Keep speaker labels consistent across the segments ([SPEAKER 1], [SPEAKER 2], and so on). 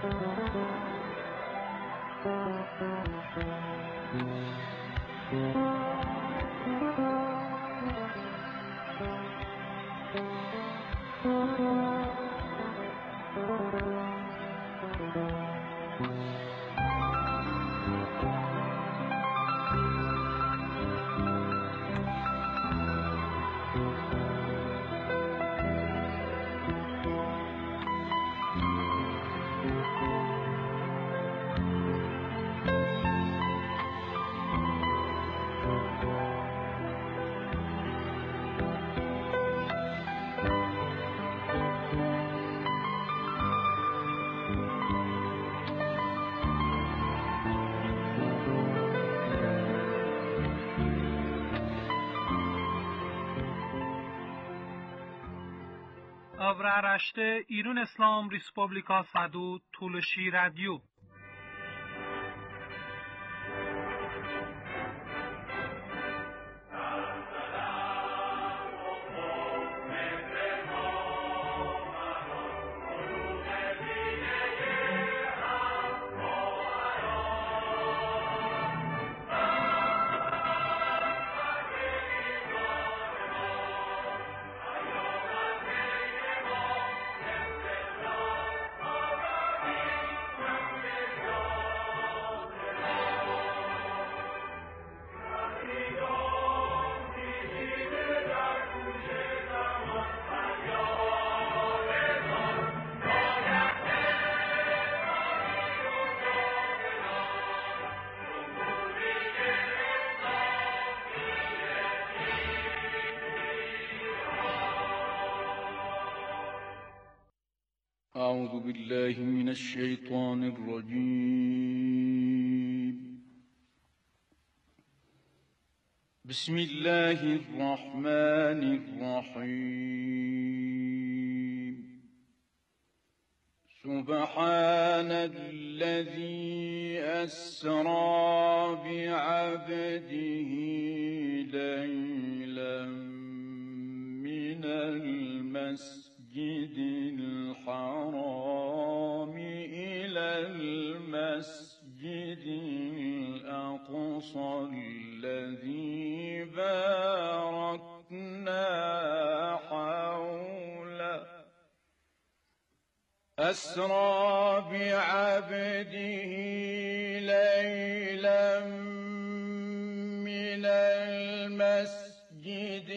[SPEAKER 1] Avraaraşte İran İslam Respublika Sadu Tulshi Radio.
[SPEAKER 2] أعوذ بالله من الشيطان الرجيم. بسم الله الرحمن الرحيم. سبحان الذي أسرى بعبده ليلا من المسجد الحرام إلى المسجد الأقصى الذي باركنا حوله. أسرى بعبده ليلا من المسجد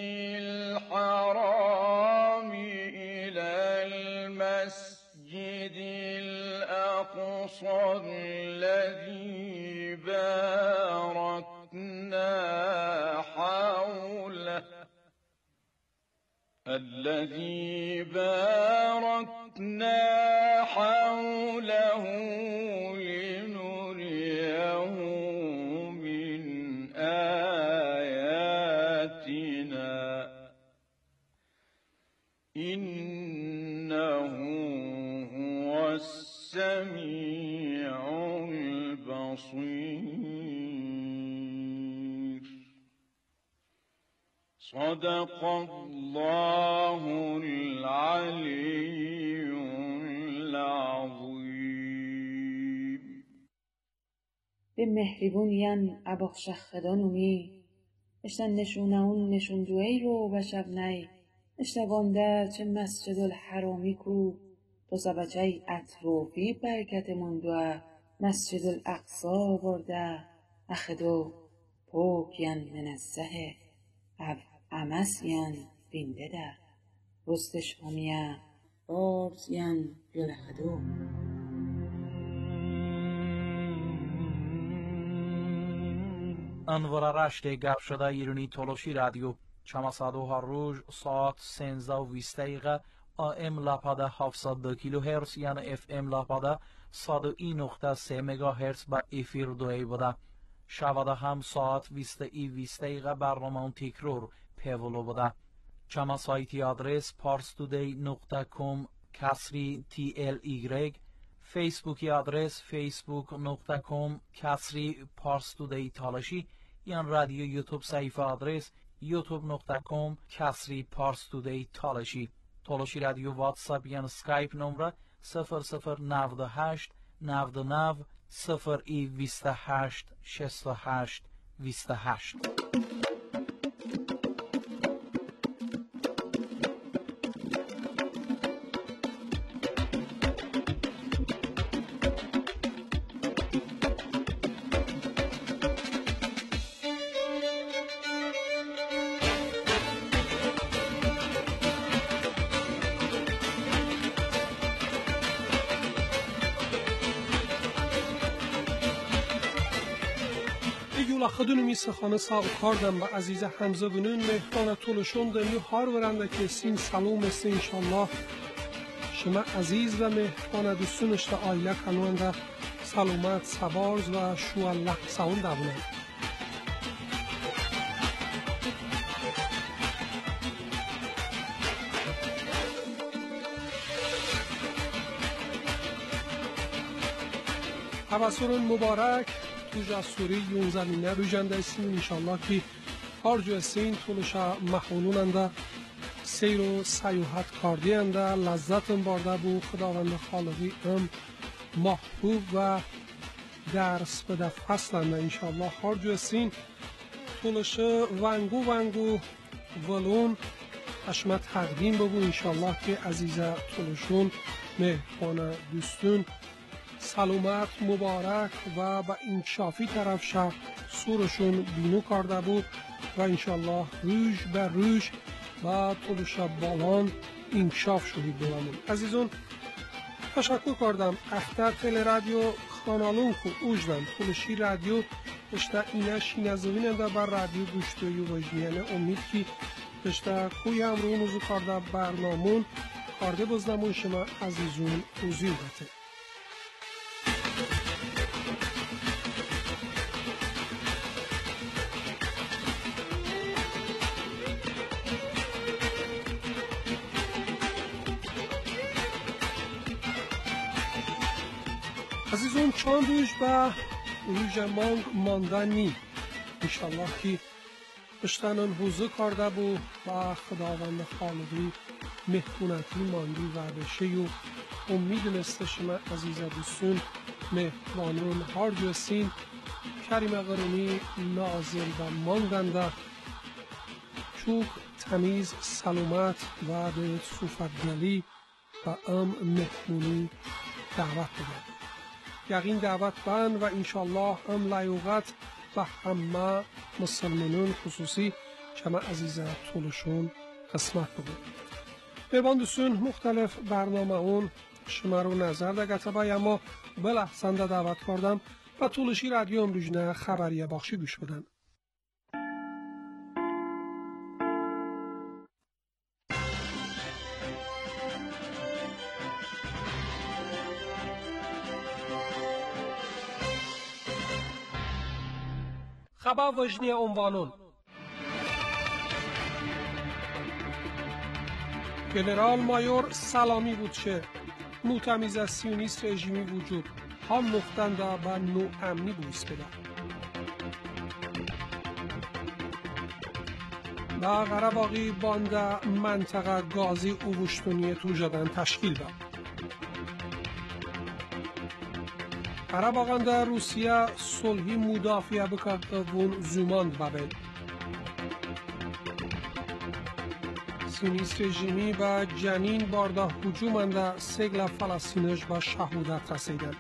[SPEAKER 2] الحرام إلى المسجد الأقصى الذي باركنا حوله لنريه من آياتنا إنه هو السميع البصير. صدق الله العلي العظيم.
[SPEAKER 3] به مهربونیان اباخشخدانومی اشتن نشونهون نشوندوی رو بشب نی اشتبانده چه مسجد الحرامی کو تو سبچه اطروفی برکت مندوه مسجد الاقصا برده اخدو پوکین منزه او امسین بینده ده رستش همیه بارزین یلهدو.
[SPEAKER 1] انوار رشته گپ شده ایرانی تولوشی رادیو چماسادو هر روز ساعت 13:20 AM لاپاده 702 کیلوهرتز یعنی FM لاپاده 101.3 مگاهرتز با افیر دوی بوده. شواده هم ساعت 20:20 برنامه تکرار پیولو بوده. چما سایتی آدرس parstoday.com /TLY، فیسبوکی آدرس facebook.com /parstoday تالشی، یان رادیو یوتیوب صفحه آدرس youtube.com /parstoday تالشی. تالشی رادیو واتساپ یان سکایپ نمره 0098 99 01 28 68 28.
[SPEAKER 4] Xudunu misxana sağlıqlardan və əzizə Həmzə günün mehmana tuluşun dönü har verəndə kesin salom etsin inşallah. Şuma əziz və mehmana düşsün işte ailə kanunda salomat, sabarz və şuallah sağın davunun. Havasının mübarək تو جاسوری یون زمینه رو جنده ایستیم انشالله که هر جو استین طولشا محولوننده سیر و سیوحت کاردیننده لذتم بارده بو خداوند خالقی ام محبوب و درس بده فصلنده انشالله هر جو استین طولشا ونگو ولون اشمت تقدیم ببو انشالله که عزیزه طولشون مهبانه دوستون سلامت مبارک و با انکشافی طرف شد سورشون بینو کرده بود و انشالله روش به روش و طول شب بالان انکشاف شدید بودمون. عزیزون تشکر کردم اختر تل رادیو خانالون کو اوجدن طولشی رادیو اشتا اینه شینزویننده بر رادیو گوشتوی وجنیانه امید که اشتا کوی هم روی موضوع کرده برنامون کرده بزنمون شما عزیزون اوزیل بته. عزیزون چند روز به روز مانگ ماندنی انشالله که اشتنان حوزه کرده بود با خداوند خالقی مهمونتی ماندی و بشه و امید نسته شما عزیز دوستون مهمانون هر جوستین کریم قرمی نازل و ماندنده چوک تمیز سلامت و به صوفتگلی و مهمونی دعوت بده. یقین دعوت بند و انشالله هم لیوغت و همه مسلمانون خصوصی شما عزیزه طولشون قسمت بگو. بیربان دوستون مختلف برنامه اون شما رو نظر ده گته بای اما بلحظن ده دعوت کردم و طولشی رادیو امروجنه خبریه باخشی گوش بدن. خبر وجنی عنوانون گنرال مایور سلامی بود شه متمیز از سیونیست رژیمی وجود هم نختنده و نو امنی بویس بده و قرباقی بانده منطقه گازی اوبشتونی تو جدن تشکیل ده قرباقنده روسیه صلحی مدافعه بکرد وون زوماند ببین سیونیست رژیمی و جنین بارده هجومنده سگل فلسطینش به شهودت رسیدن.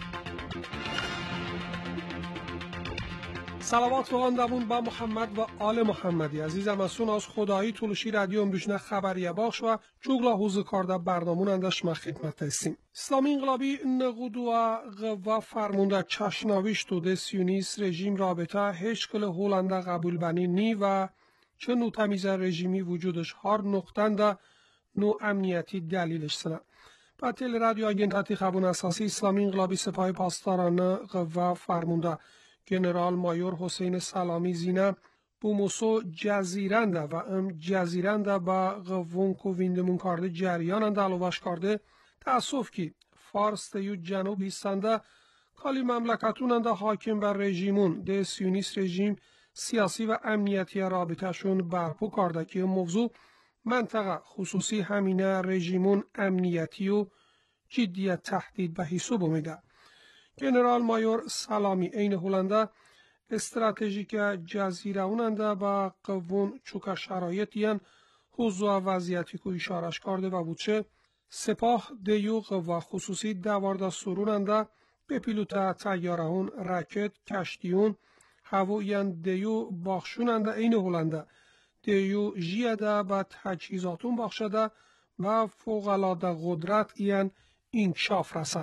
[SPEAKER 4] صلوات روان با محمد و آل محمدی عزیزم از از خدایی طولشی رادیو امروجنه خبریه باخش و جوگلا حوزه کرده برنامون اندش ما خدمت هستیم. اسلامی انقلابی نقود و قوا فرمونده چشناویش توده سیونیست رژیم رابطه هیچ کل هولنده قبول بنی نی و چه نوع تمیز رژیمی وجودش هر نقطنده نوع امنیتی دلیلش سنه. با تل رادیو آگنتاتی خبون اساسی اسلامی انقلابی سپاه پاسدارانه قوا فرمونده گنرال مایور حسین سلامی زینه بوموسو جزیرنده و جزیرنده با قوون کوویندمون کرده جریاننده علوش کرده تأسف که فارس دیو جنوب ایستنده کالی مملکتوننده حاکم بر رژیمون ده سیونیست رژیم سیاسی و امنیتی رابطهشون برپو کرده که موضوع منطقه خصوصی همینه رژیمون امنیتی و جدیت تهدید به حساب میده. گنرال مایور سلامی این هولنده استراتژیک جزیره اوننده با قوون چوکا شرایطیان حضور وضعیتی که اشارش کرده و بودشه سپاه دیو قوا خصوصی دوارده سروننده به پیلوت تیارهون راکت کشتیون هوایان دیو باخشوننده این هولنده دیو جیده با تجهیزاتون باخشده و فوق‌العاده قدرت ایان انکشاف رسه.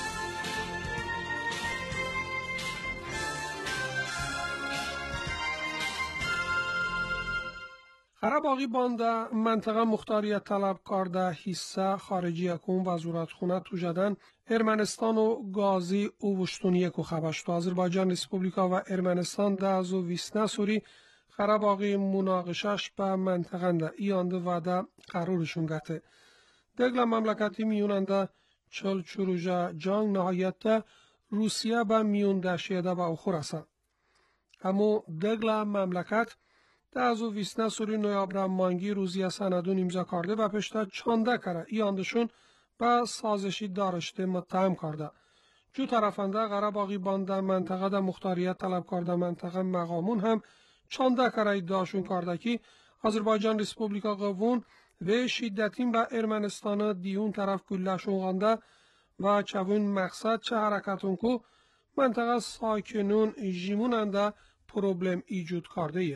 [SPEAKER 4] قره‌باغی بانده منطقه مختاریت طلب کرده حصه خارجی اکون وزارتخونه توجدن ارمنستان و گازی اوشتونیه که خبشتو آذربایجان ریسپوبلیکا و ارمنستان ده از و ویسنه سوری قره‌باغی مناقشش به منطقه ده ایانده وعده قرارشون گته. دگل مملکتی میوننده چل چروژه جنگ نهایت روسیه به میون دشیده به اخور است. اما دگل مملکت ده از و ویسنه سوری نویابر مانگی روزی سندون امضا کرده و پشتا چانده کرده ایاندشون به سازشی دارشته متهم کرده. جو طرفنده قره‌باغی بانده منطقه ده مختاریت طلب کرده منطقه مقامون هم چانده کرده داشون کرده که آذربایجان ریسپوبلیکا قوون و شدتین به ارمنستان دیون طرف گلشون غانده و چوون مقصد چه حرکتون که منطقه ساکنون جیموننده پروبلم ایجود کرده ایه.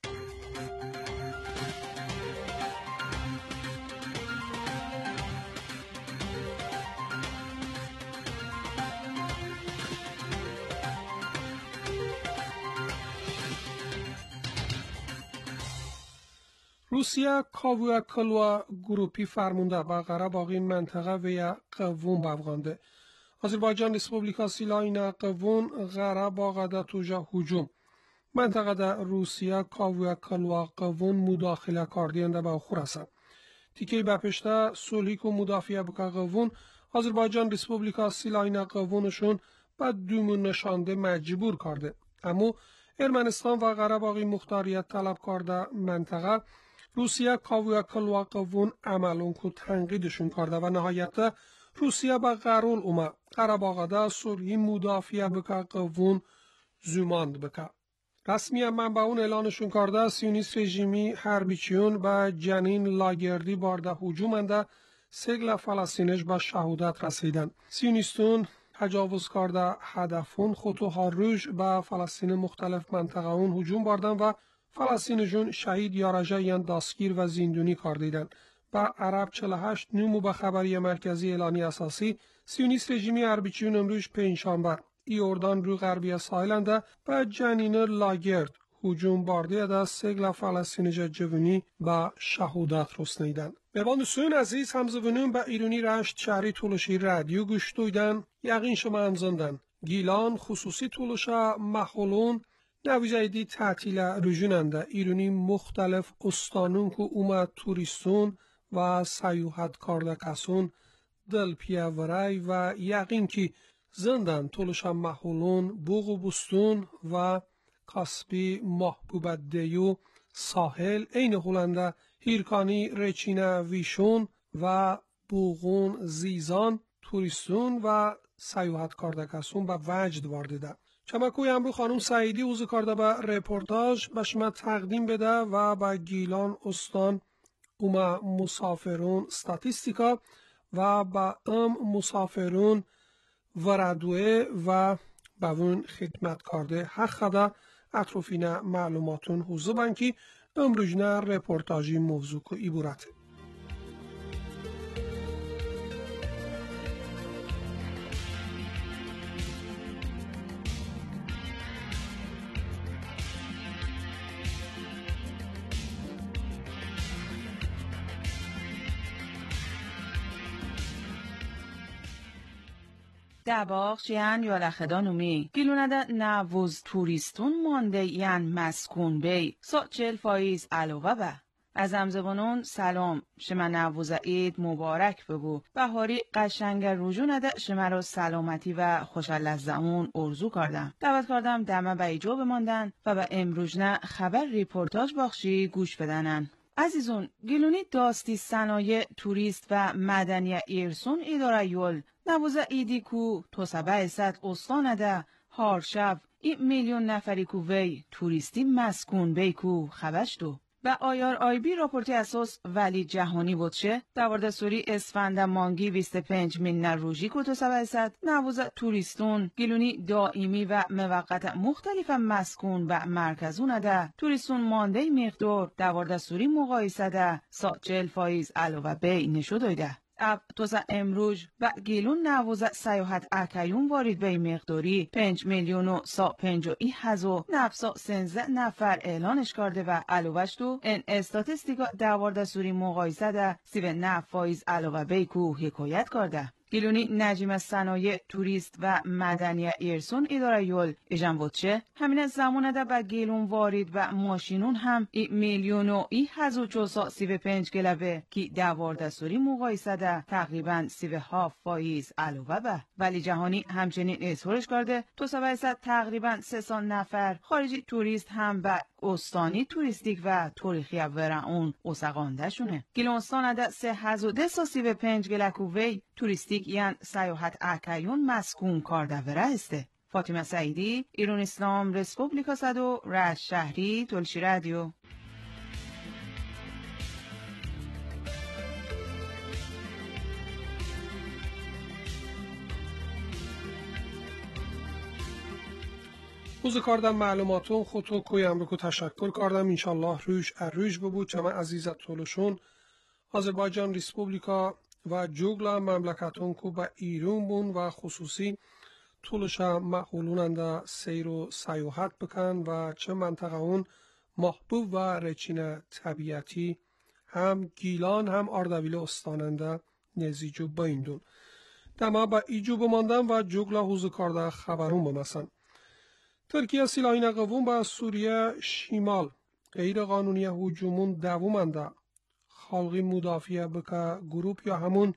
[SPEAKER 4] روسیه کاویا کلوا گروپی فرمونده با قره‌باغی منطقه و قوون بافغانده. آذربایجان ریسپوبلیکا سیلاین قوون قره‌باغ ده توجه هجوم. منطقه ده روسیه کاویا کلوا قوون مداخله کردینده با خور است. تیکه بپشته صلحی که مدافعه بکا قوون آذربایجان ریسپوبلیکا سیلاین قوونشون به دومون نشانده مجبور کرده. اما ارمنستان و قره‌باغی مختاریت طلب کرده منطقه روسیه کاویا کلوا قوون عملون که تنقیدشون کرده و نهایت روسیه به قرول اومد قره‌باغ ده صلحی مدافعه بکا قوون زوماند بکا. رسمی منبعون اعلانشون کرده سیونیست رژیمی حربیچیون به جنین لاگردی بارده هجومنده سگل فلسطینش به شهادت رسیدن. سیونیستون تجاوز کرده هدفون خطوها روش به فلسطین مختلف منطقه اون هجوم باردن و فلسطینیجون شهید یا رجعیان دستگیر و زندونی کردیدن. به عرب 48 نمو به خبری مرکزی اعلانی اساسی سیونیست رژیمی حربیچیون امروز پنجشنبه ایوردان رو غربی ساحلنده به جنین لاگرد هجوم بارده ده سگل فلسطینیجا جوونی به شهادت رسنیدن. مهمان سوین عزیز همزونون به ایرانی رشت شهری تولشی رادیو گوش دویدن یقین شما همزندن گیلان خصوصی تولشا محولون نویزایدی تعطیل رجوننده ایرانی مختلف استانون که اومد توریستون و سیاحت کرده کسون دل پیاورای و یقین که زندن تولشا محولون بوغ و بستون و کاسبی محبوب دیو ساحل این هولنده هیرکانی رچینه ویشون و بوغون زیزان توریستون و سیاحت کرده کسون به وجد وارده. چمکوی امرو خانم سعیدی اوزو کرده به رپورتاج به شما تقدیم بده و به گیلان استان اوما مسافرون ستاتیستیکا و به مسافرون وردوه و بوون خدمت کرده حق خدا اطرافین معلوماتون حوزو بنکی امروجنه رپورتاجی موضوع که ایبورته.
[SPEAKER 5] دباغ جیان یالخدانومی گیلونده نووز توریستون مانده ین مسکون بی ساچل فایز علاوه به از همزبانون سلام شما نووز عید مبارک بگو بهاری قشنگ روجونده شما رو سلامتی و خوشاللزمون ارزو کردم دعوت کردم دمه به ایجا بماندن و به امروجنه خبر ریپورتاج باخشی گوش بدنن. عزیزون گیلونی داستی صنایع توریست و مدنی ایرسون اداره یول نووزا ایدی کو تو سبع ست استانده هار شب این میلیون نفری کو وی توریستی مسکون بی کو خبشتو. و آیار آیبی راپورتی اساس ولی جهانی بودشه دوارده سوری اسفند مانگی 25 من روژی کو تو سبع ست نووزا توریستون گلونی دائمی و موقت مختلف مسکون و مرکزونه ده توریستون مانده مقدار دوارده سوری مقایسه ده سا 40% علاوه بی نشو دایده. اب توسا امروز و گیلون نووزا سیاحت اکیون وارد به مقداری 5 میلیون و 150,000 نفسا 13 نفر اعلانش کرده و علاوهش تو این استاتستیکا دوارده سوری مقایسه ده 39% علاوه بیکو حکایت کرده. گیلونی نجیم صنایع توریست و مدنی ایرسون اداره یول ایجان بودشه همین زمانه ده با گیلون وارد و ماشینون هم 1,435 گلبه که دوارده سوری مقایسه ده تقریبا 37% علاوه به. ولی جهانی همچنین اظهارش کرده تو سبعیصد تقریبا 300 نفر خارجی توریست هم و استانی توریستیک و تاریخی ورعون اوسقانده شونه. گیلونستان ده 335 گلکووی توریستیک یعن سیاحت اکیون مسکون کارده وره استه. فاطمه سعیدی، ایران اسلام رسپوبلیکا صدو رشت شهری تلشی رادیو.
[SPEAKER 4] روز کاردم معلوماتون خودتو کویم رو تشکر کردم انشالله روش ببود چما عزیزت طولشون آذربایجان ریسپوبلیکا و جوگلا مملکتون کو با ایران بون و خصوصی طولشا محولوننده سیر و سیاحت بکن و چه منطقه اون محبوب و رچین طبیعتی هم گیلان هم اردبیل استاننده نزیجو بیندون دما با ایجو بماندن و جوگلا حوز کارده خبرون بمسن. ترکیه سلاحین قوون با سوریه شمال غیر قانونی هجومون دوامنده خالقی مدافعه بکه گروپ یا همون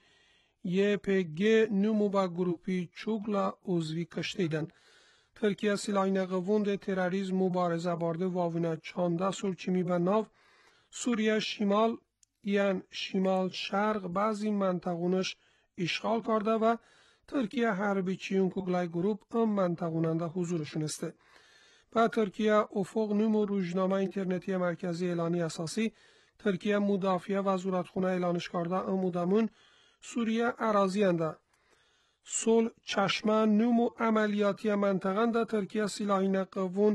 [SPEAKER 4] YPG نمو با گروپی چوگلا عضوی کشتیدن. ترکیه سلاحین قوون ده تروریسم مبارزه بارده واوینه چانده سرچمی به ناو سوریه شمال یعن شمال شرق بعضی منطقونش اشغال کرده و ترکیه حربی چیون کوگلای گروپ ام منطقوننده حضورشون استه. با ترکیه افق نمو روزنامه اینترنتی مرکزی اعلانی اساسی ترکیه مدافعه و وزارتخونه اعلانش کرده امودمون سوریه اراضی انده. صلح چشمه نمو عملیاتی منطقه ده ترکیه سلاحین قوون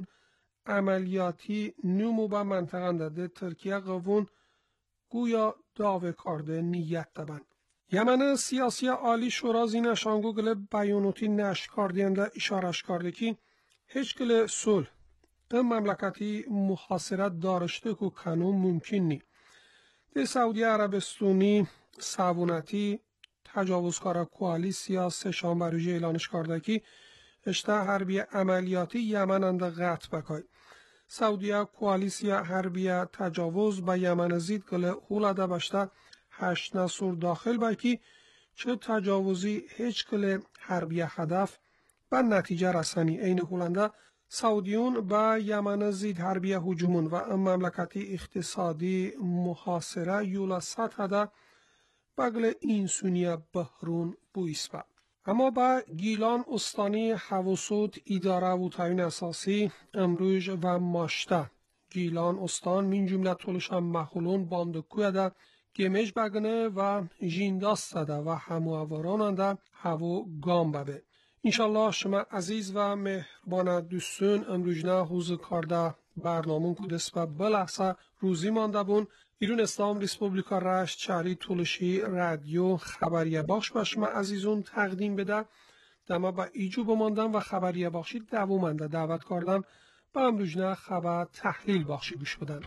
[SPEAKER 4] عملیاتی نمو با منطقه ده ترکیه قوون گویا داوه کرده نیت دبن. یمن سیاسی عالی شورا زینش آنگوگل بیانوتی نشر کردینده اشارش کرده که هیچ گل صلح این مملکتی محاصرت دارشته که کنون ممکن نی. ده سعودی عربستانی سعونتی تجاوزکار کوالیسیا سه شنبه روز اعلانش کرده که اشته حربی عملیاتی یمن انده قطع بکای. سعودی کوالیسیا حربی تجاوز به یمن زید گل هولاده بشته 8 نصر داخل بکی چه تجاوزی هیچ کل حربی هدف به نتیجه رسانی این هولنده سعودیون به یمن زید حربی هجومون و مملکتی اقتصادی محاصره یولا سطح ده بگل این سونیه بحرون بویسپه. اما با گیلان استانی حواسوت اداره و تعیین اساسی امروز و ماشته گیلان استان من جمله طولش هم محولون باندکوی ده گمش بگنه و جینداست ده و همواران ده هوا گام ببه. انشالله شما عزیز و مهربان دوستون امروزنه حوز کارده برنامون کدس و بلحظه روزی مانده بون ایران اسلام ریسپوبلیکا رشت شهری تولشی رادیو خبریه بخش به شما عزیزون تقدیم بده. دما با ایجو بماندن و خبریه بخشی دوامنده دعوت کردم با امروزنه خبر تحلیل بخشی گوش بدن.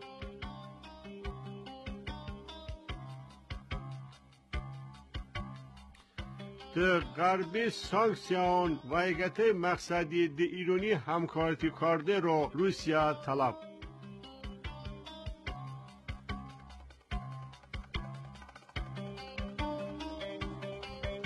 [SPEAKER 6] در غربی سانکسیون و ایگت مقصدی دی ایرانی همکارتی کرده رو روسیه طلب. در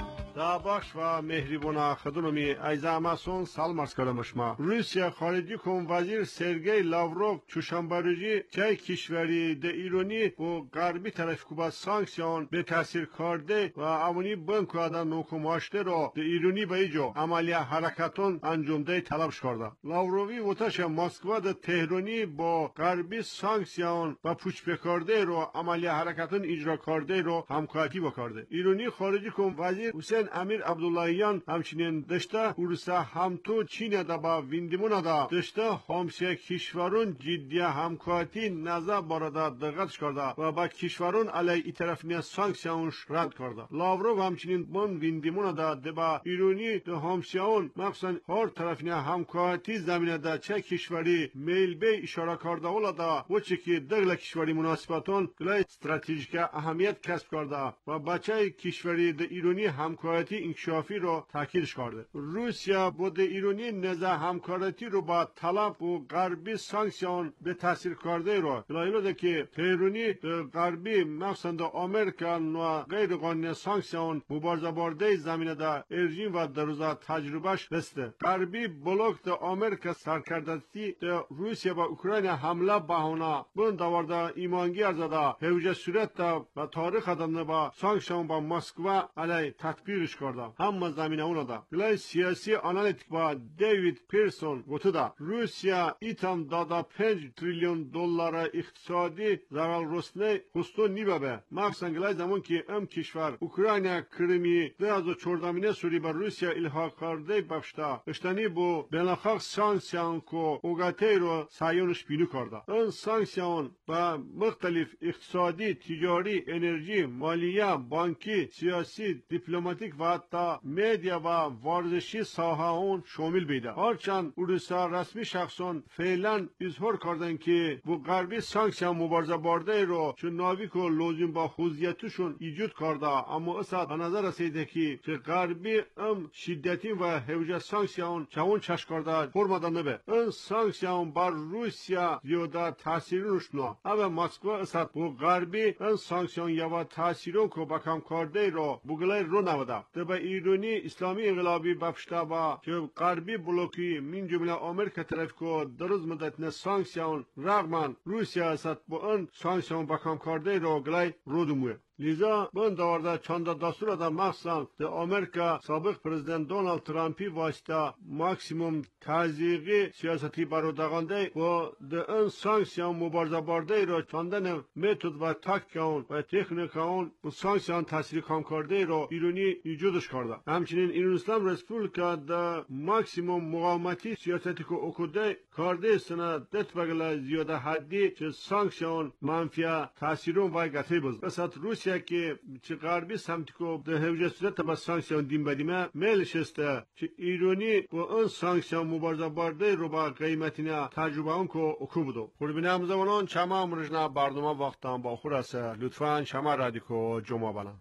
[SPEAKER 6] لاباش و مهربونا خدممی ایزاماسون سلام عرض کردم شما. روسیه خارجی کم وزیر سرگئی لاوروف چهارشنبه روزی چای کشوری ده ایرانی و غربی طرف کوبا سانکسیون به تاثیر کرده و امنی بانک و نوکماشته رو ده ایرانی به ایجو عملیه حرکتون انجام ده طلب کرده. لاوروفی وتش مسکو ده تهرانی با غربی سانکسیون و پوچ بکرده رو عملیه حرکتون اجرا کرده رو همکاری بکرده. ایرانی خارجی کم وزیر حسین امیر عبداللهیان همچنین داشته روسا همتو چین دا با ویندیمون دا داشته همسایه کشورون جدی همکاری نظر بارده دقت کرده و با کشورون علیه ای طرفنی سانکسیونش رد کرده. لاوروف همچنین بون ویندیمون دا با ایرانی ده همسایه‌ون مخصوصا هر طرفنی همکاری زمینه دا چه کشوری میل به اشاره کرده ولی و چه که دغل کشوری مناسبتون گلای استراتژیک اهمیت کسب کرده و بچه کشوری ده ایرانی همکاری انکشافی رو تاکیدش کرده. روسیه بود ایرانی نزا همکاری رو با طلب و غربی سانکسیون به تاثیر کرده رو گلایلو که پیرونی غربی مخصوصا آمریکا و غیر قانونی سانکسیون مبارزه برده زمینه دا ارژیم و دروزا تجربهش بسته. غربی بلوک دا آمریکا سرکردتی دا روسیه و اوکراین حمله بهانه بون داورده ایمانگی ارزده هوجه صورت دا و تاریخ ادامه با سانکسیون با مسکو علی تطبیقش کرده. هم زمینه اون دا گلای سیاسی آنالیتیک با دیوید پیرسون گفته دا روسیه ایتام دادا 5 تریلیون دلار اقتصادی زوال رسنه خستو نیبه مخصوصا گلای زمان که ام کشور اوکراین کرمی 2014 سوری بر روسیه الحاق کرده بفشته اشتنی بو بناخاق سانکسیون کو اوگاته رو سایونش بینو کرده. این سانکسیون با مختلف اقتصادی، تجاری، انرژی، مالیه، بانکی، سیاسی، دیپلماتیک و حتی مدیا و ورزشی ساحه اون شامل بیده. هرچند روسا رسمی شخصان فعلا اظهار کردن که بو غربی سانکسیون مبارزه برده رو چون ناویک و لازم با خوزیتشون ایجاد کرده، اما اصلا به نظر رسیده که غربی ام شدتی و هوجه سانکسیون چون چشم کرده فرماده نبه. این سانکسیون بر روسیه زیاده تاثیرش نه. اما مسکو اصلا بو غربی این سانکسیون یا تاثیرون که بکم کرده رو بگلای رو نوده. دبا ایرانی اسلامی انقلابی بفشته با که غربی بلوکی من جمله آمریکا طرف که دروز مدت نه سانکسیون رغم روسیه اصلا با این سانکسیون بکم کرده رو گلای رو دموه. لیزا بون داورده چند دستور دا مخصوصا ده آمریکا سابق پرزیدنت دونالد ترامپی واسطه ماکسیموم تزیقی سیاستی برودگانده و ده این سانکسیون مبارزه برده رو چندن متد و تاکتیکون و تکنیکون و سانکسیون تاثیر کم کرده رو ایرانی ایجادش کرده. همچنین ایران اسلام رسپوبلیکا ده ماکسیموم مقاومتی سیاستی که اکوده کرده سنه دت بگل زیاده حدی چه سانکسیون منفیه تاثیرون و گته بز. بسات روسیه که چه غربی سمتی که ده هوجه صورت با سانکسیون دیم بدیمه میلش استه چه ایرانی با اون سانکسیون مبارزه برده رو با قیمتینه تجربه اون که اکو بودو. قربینه همزمانان چما امرجنه برنامه وقتان با خور است. لطفاً چما رادیکو جمعه بلن.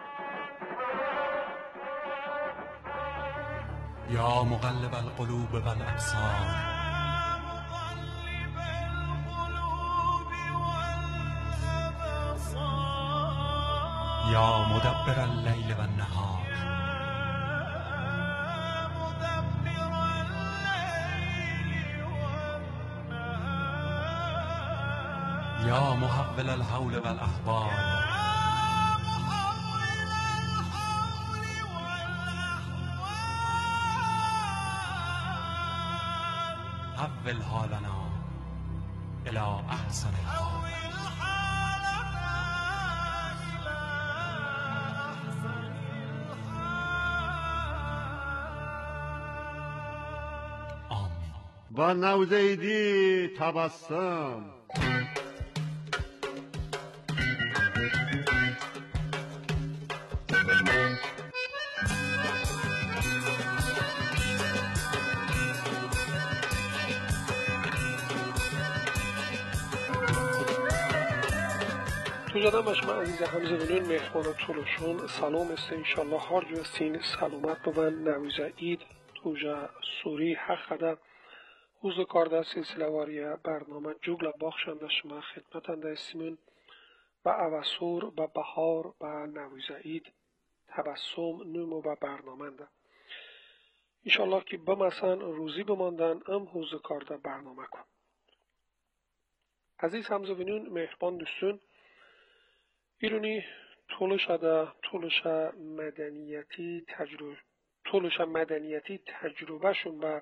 [SPEAKER 7] یا مقلب القلوب والابصار یا مدبر اللیل و النهار یا محول الحول والاحوال حول حالنا الى احسن الحال.
[SPEAKER 6] با نوزیدی تبسم
[SPEAKER 4] توجدم باشم عزیز همزمانان مهمان تولوشون سلام است انشالله هر جو استین سلامت ببن نویز عید توجه سوری حق قدر روز کارده سلسله واری برنامه جوگل باخشنده شما خدمتنده استیمون با اوسور با بهار با نویز عید تبسم نمو و برنامه انشالله که بمسن روزی بماندن ام حوزه کارده برنامه کن. عزیز همزبینون مهربان دوستون ایرونی تولش مدنیتی تجربهشون و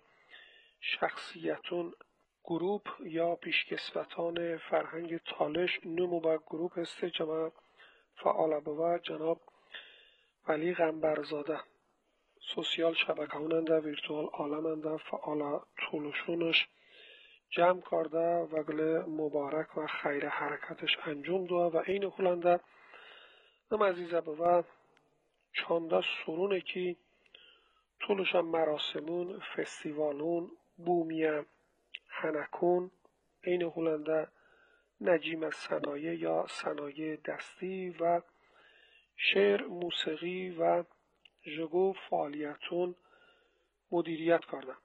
[SPEAKER 4] شخصیتون گروپ یا پیشکسوتان فرهنگ تالش نمو و گروپ است جمع فعال بوا جناب ولی غنبرزاده سوسیال شبکه هوننده ویرتوال عالمنده فعال تولشونش جمع کرده و گل مبارک و خیر حرکتش انجام دو و این خلنده نم عزیزه بوا چانده سرونه که طولش مراسمون فستیوالون بومیه هنکون این خلنده نجیم صنایع یا صنایع دستی و شعر موسیقی و جگو فعالیتون مدیریت کردم.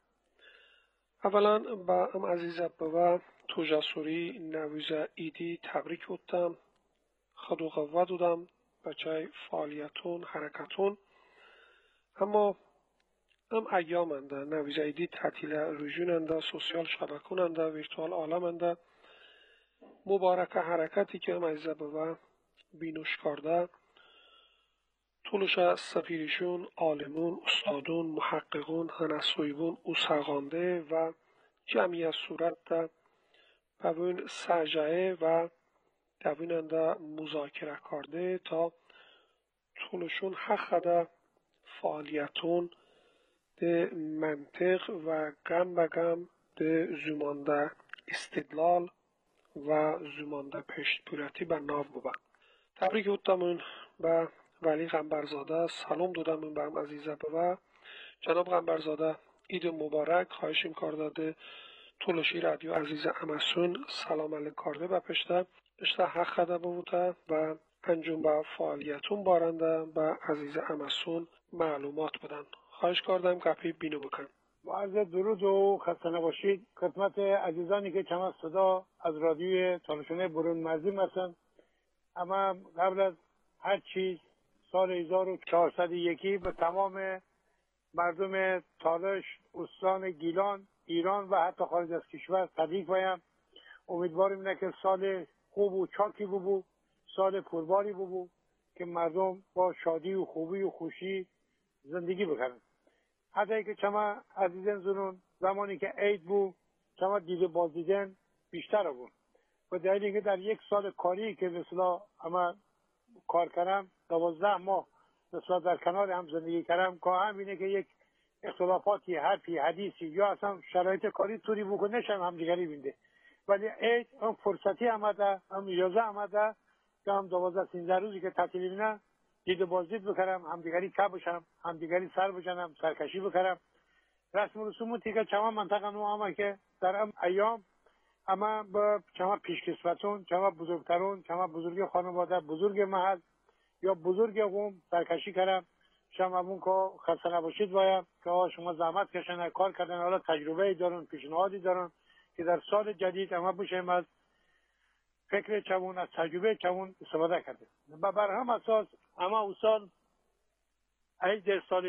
[SPEAKER 4] اولا با ام عزیزه بوا تو جسوری نویزه ایدی تبریک بودم خدو قوه دودم بچه فعالیتون حرکتون اما ام ایامنده نویزه ایدی تعطیل رژوننده سوسیال شبکوننده ویرتوال عالمنده مبارک حرکتی که ام عزیزه بوا بینوش کرده طولش سپیریشون، عالمون، استادون، محققون، هنسویبون، اوساغانده و جمعیت صورت ده بوین سرجعه و دویننده مذاکره کرده تا طولشون حق ده فعالیتون ده منطق و گم به گم ده زمانده استدلال و زمانده پشتپورتی به ناو ببن. تبریک بودمون به ولی غنبرزاده سلام دادم برم عزیزه و جناب غنبرزاده عید مبارک خواهشیم کار داده طولشی رادیو عزیز امسون سلام علیک کرده و پشته حق خده بوده و انجام به فعالیتون بارنده به عزیز امسون معلومات بدن. خواهش کردم گپی بینو بکن.
[SPEAKER 8] با عرض درود و خسته نباشید خدمت عزیزانی که چند صدا از رادیوی تالشونه برون مرزی هستند. اما قبل از هر چیز سال 1401 به تمام مردم تالش، استان گیلان، ایران و حتی خارج از کشور تبریک گویم. امیدواریم اینه که سال خوب و چاکی ببو، سال پرباری ببو که مردم با شادی و خوبی و خوشی زندگی بکنن. حتی که چما عزیزان زنون زمانی که عید بود چما دیده بازدیدن بیشتر بود و دلیلی که در یک سال کاری که مثلا اما کار کردم 12 ماه مثلا در کنار هم زندگی کردم که همینه که یک اختلافاتی حرفی حدیثی یا اصلا شرایط کاری طوری بود که نشم هم دیگری بینده ولی عید هم فرصتی آمده هم اجازه آمده که هم 12-13 روزی که تعطیلی بینه دید بازدید بکرم هم دیگری که بشم هم دیگری سر بجنم سرکشی بکرم رسم و رسوماتی که چما منطقه نو که در ام ایام اما با چما پیشکسوتون چما بزرگترون چما بزرگ خانواده بزرگ محل یا بزرگ قوم سرکشی کردم شما که خسته نباشید باید که شما زحمت کشن کار کردن حالا تجربه دارن پیشنهادی دارن که در سال جدید اما بشیم از فکر چمون از تجربه چمون استفاده کرده و بر هم اساس اما او سال عید در سال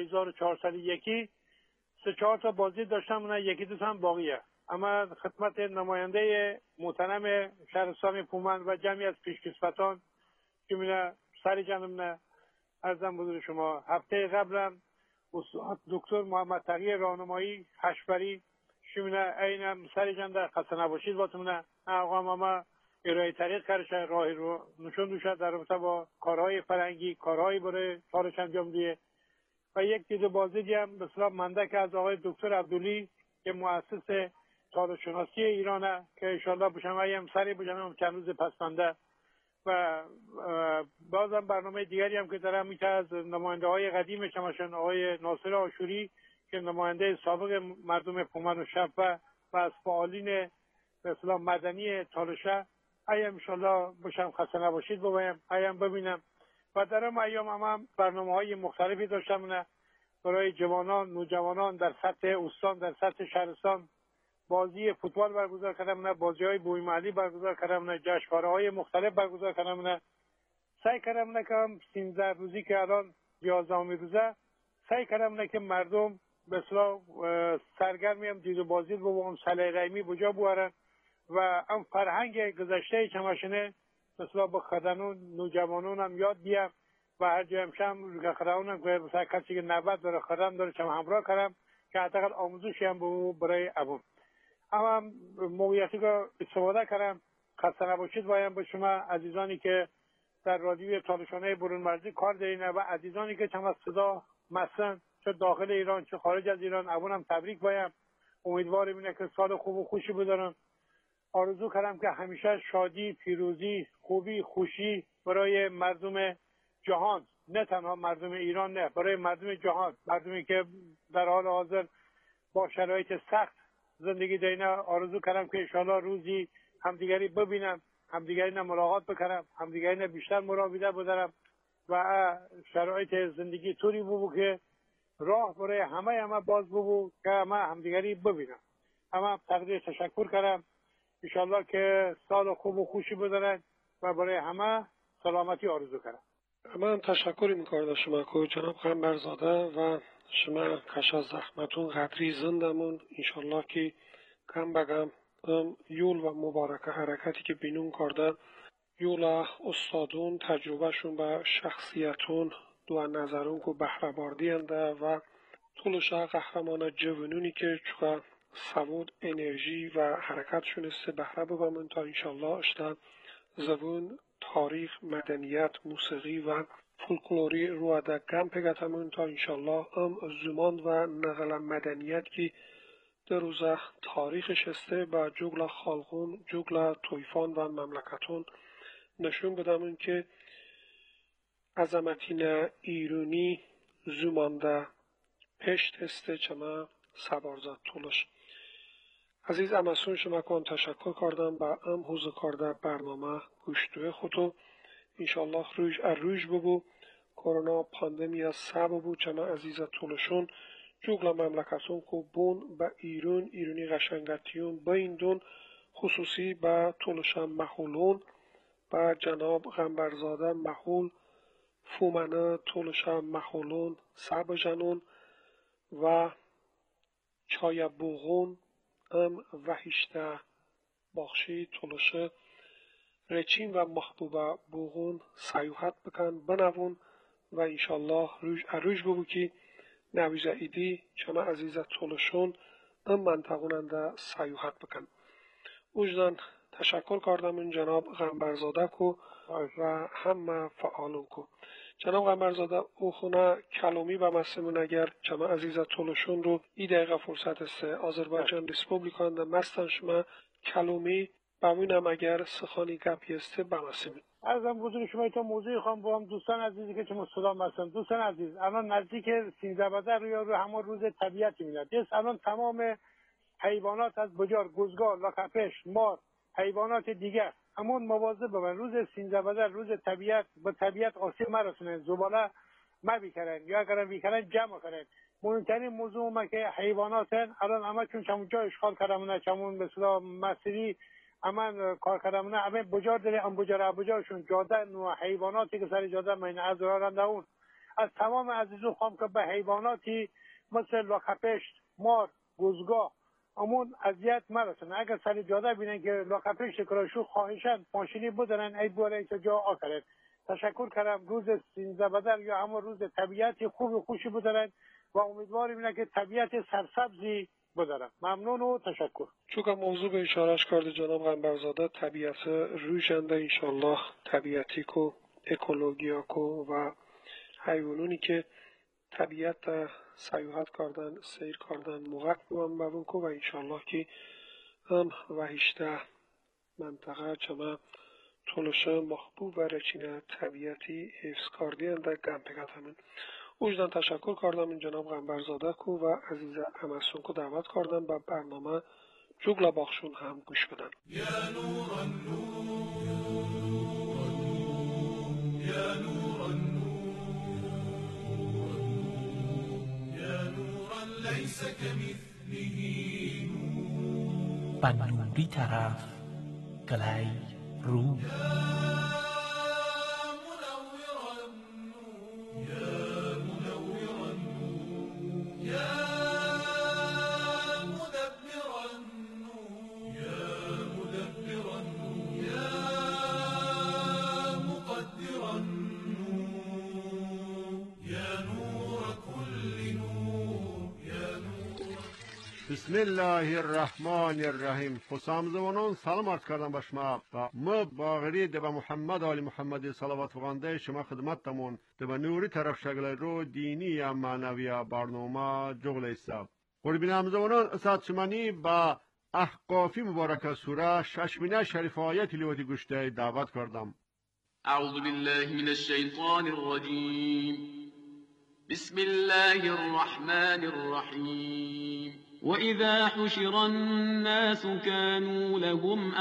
[SPEAKER 8] 1401 3-4 تا بازی داشتم اون یکی دو تا هم باقیه اما خدمت نماینده محترم شهرستان پومن و جمعی از پیشکسوتان که من سر جانم عرضم بزرگ شما هفته قبلم استاد دکتر محمد تقی راهنمایی هشبری شما اینم سر جان خسته نباشید باتون آقا ماما ارائه طریق کارش راهی رو نشون دوشد در رابطه با کارهای فرهنگی کارهای برای تالش انجام دیه و یک دید بازدیدی هم مثلا مندک از آقای دکتر عبدولی که مؤسس تالش شناسی ایرانه که انشالله بشم ایم سری بجنم چند روز پسمنده و بازم برنامه دیگری هم که دارم میشه از نماینده های قدیم چماشن آقای ناصر آشوری که نماینده سابق مردم پومن و شفه و از فعالین مثلا مدنی تالشه ایم انشالله بشم خسته نباشید ببایم ایم ببینم و درم ایام هم برنامه های مختلفی داشتم برای جوانان نوجوانان در سطح استان در سطح شهرستان بازی فوتبال برگزار کردم بازی های بوی محلی برگزار کردم جشنواره های مختلف برگزار کردم سعی کردم که 13 روزی که الان 11 روزه سعی کردم که مردم به اصطلاح سرگرمیم دید و بازدید بودم، سلیقه‌ای بجا بوارن و ام فرهنگ گذشته چماشنه به اصطلاح به خدانون نوجوانون هم یاد بیام و هر جای همشم خداونم که مثلا کسی که 90 داره خدام داره چم همراه کردم که حداقل آموزشی هم برای ابون. اما موقعیتی که استفاده کردم خسته نباشید بایم به شما عزیزانی که در رادیوی تالشانه برون مرزی کار دارین و عزیزانی که چم از صدا مثلا چه داخل ایران چه خارج از ایران ابونم تبریک بایم. امیدوارم اینه که سال خوب و خوشی بدارم. آرزو کردم که همیشه شادی، پیروزی، خوبی، خوشی برای مردم جهان، نه تنها مردم ایران، نه برای مردم جهان، مردمی که در حال حاضر با شرایط سخت زندگی دارن. آرزو کردم که انشاءالله روزی همدیگری ببینم، همدیگری ملاقات بکنم، همدیگری بیشتر مراوده بدارم و شرایط زندگی طوری بود که راه برای همه باز بود که همدیگری ببینم. اما تقدیر تشکر کردم. انشاءالله که سال خوب و خوشی بدارن و برای همه سلامتی آرزو کردم.
[SPEAKER 4] من تشکر میکنم شما که جناب قنبرزاده و شما کش از زحمتون قدری زندمون. انشاءالله که کم بگم یول و مبارک حرکتی که بینون کردن یول استادون تجربهشون و شخصیتون دو نظرون که بهره باردینده و طولشا قهرمان جوانونی که چکا سوود انرژی و حرکتشون است بهره ببامون تا انشاءالله اشتن زبون تاریخ، مدنیت، موسیقی و فولکلوری رو در گم پگتمون تا انشاءالله زمان و نقل مدنیت که در روزه تاریخش استه با جگل خالقون، جگل تویفان و مملکتون نشون بدمون که عظمتین ایرونی زمانده پشت استه چما سبارزد طولش. عزیز امسون شما کن تشکر کردم با ام حوزه کرده برنامه گوشتوی خودو. انشالله روش ببو کرونا پاندمی سبب بود چما عزیز طولشون جوگلا مملکتون که بون با ایرونی قشنگتیون با این دون خصوصی با طولشان محولون با جناب قنبرزاده محول فومنه طولشان محولون سب جنون و چای بوغون ام وحشته باخشی طولشه رچین و محبوبه بوغون سیوحت بکن بنوون و انشالله روش ببو که نویزه ایدی چما عزیزت طولشون ام منطقوننده سیوحت بکن. اوجدن تشکر کردم این جناب قنبرزاده کو و همه فعالون کو. جناب قنبرزاده او خونه کلومی و مسلمون اگر چما عزیزت طولشون رو ای دقیقه فرصت است آذربایجان ریسپوبلیکان ده مستن شما کلومی بمونم اگر سخانی گپی است بمسلمون.
[SPEAKER 8] ارزم بزرگ شما تا موضوعی خواهم با هم دوستان عزیزی که چما سلام هستن. دوستان عزیز الان نزدیک 13 رو همون روز طبیعتی میاد. یس الان تمام حیوانات از بجار گزگار لاکپش مار حیوانات دیگر همون مواظب باشن روز 13 روز طبیعت به طبیعت آسیب نرسونن زباله مبیکنن یا اگر بیکنن جمع کنن. مهمترین موضوع ما که حیواناتن الان همه چون چمون جا اشغال کردمونه چمون مثلا مسیری اما کار کردمونه همه بجار داره ام بجارشون جاده نوع حیواناتی که سر جاده مین از راننده اون از تمام عزیزو خواهم که به حیواناتی مثل لاکپشت مار گزگاه امون اذیت مرسن. اگر سر جاده بینن که لاکپشت کراشو خواهشن ماشینی بدارن ای بوره اینجا جا آکرن. تشکر کردم روز 13 یا همون روز طبیعتی خوب و خوشی بدارن و امیدوارم اینه که طبیعت سرسبزی بدارن. ممنون و تشکر.
[SPEAKER 4] چون موضوع به اشارهش کرده جناب قنبرزاده طبیعت روشنده انشالله طبیعتی کو اکولوژیا کو و حیوانونی که طبیعت سیاحت کردن سیر کردن موقع بمون کو و انشالله که هم وحشته منطقه چما طولشه محبوب و رچینه طبیعتی حفظ کردین در گمپگت همین. اوجدن تشکر کردم این جناب قنبرزاده کو و عزیز امسون کو دعوت کردن با برنامه جوگلا باخشون هم گوش بدن.
[SPEAKER 9] یا نور النور یا نور النور یا نورا لیس کمثله نور
[SPEAKER 1] بنوری طرف گلی رو
[SPEAKER 6] بسم الله الرحمن الرحیم. حسام زبانان سلام عرض کردم به شما و ما باغری به محمد آل محمد صلوات فرخنده شما خدمت تمون به نوری طرف شکل رو دینی یا معنوی برنامه جغل است. قربان زبانان اسات شمانی با احقافی مبارک سوره ششمینه شریف آیه تلاوت گوشته دعوت کردم.
[SPEAKER 10] اعوذ بالله من الشیطان الرجیم. بسم الله الرحمن الرحیم. وإذا حشر الناس كانوا لهم